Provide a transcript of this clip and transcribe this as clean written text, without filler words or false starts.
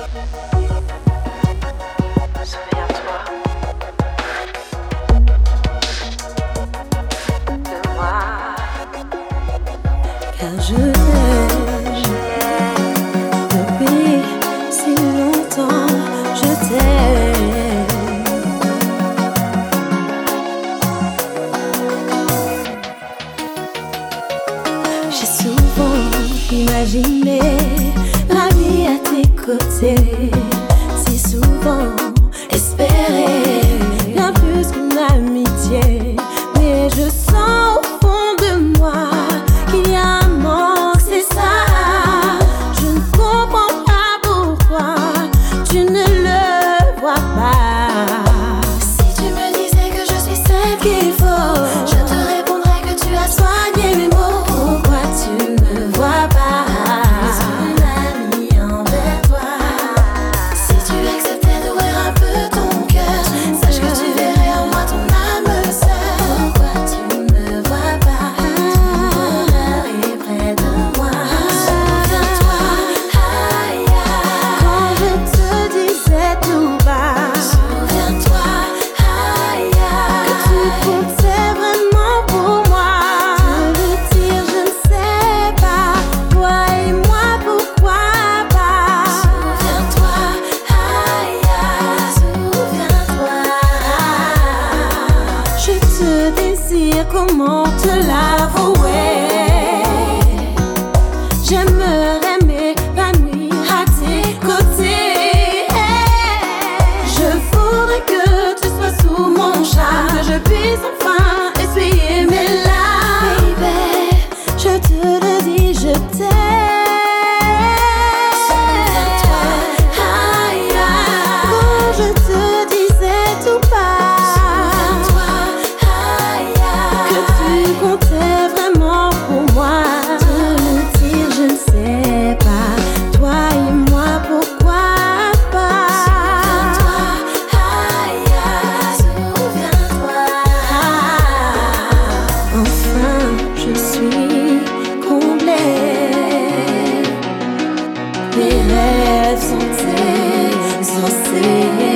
Souviens-toi de moi, car je t'aime depuis si longtemps, je t'aime. J'ai souvent imaginé la vie à tes côtés, si souvent espéré bien plus qu'une amitié, mais je sens au fond de moi qu'il y a un manque, c'est ça. Je ne comprends pas pourquoi tu ne le vois pas. Si tu me disais que je suis celle qu'il faut, je te répondrais que tu as soigné mes mots. Pourquoi tu ne vois pas une amie envers toi? Si tu acceptais d'ouvrir un peu ton cœur, sache que tu verrais en moi ton âme sœur. Pourquoi tu ne vois pas ton bonheur est près de moi? Souviens-toi, aïe, aïe, quand je te disais tout bas. Souviens-toi, aïe, aïe, que tu comptais vraiment pour moi. Te le dire, je ne sais pas, toi et moi, pourquoi pas. Souviens-toi, aïe, aïe, souviens-toi. Je te désire, comment te l'avouer? J'aimerais m'épanouir à tes côtés. Je voudrais que tu sois sous mon charme, que je puisse enfin essuyer mes larmes. Baby, je te le dis, je t'aime. Souviens-toi, aïe, aïe, quand je te disais tout bas. Souviens-toi, aïe, aïe, que tu comptais vraiment pour moi. Te le dire, je ne sais pas, toi et moi, pourquoi pas. Souviens-toi, aïe, aïe, souviens-toi. Enfin, je suis comblée. Mes rêves sont exaucés.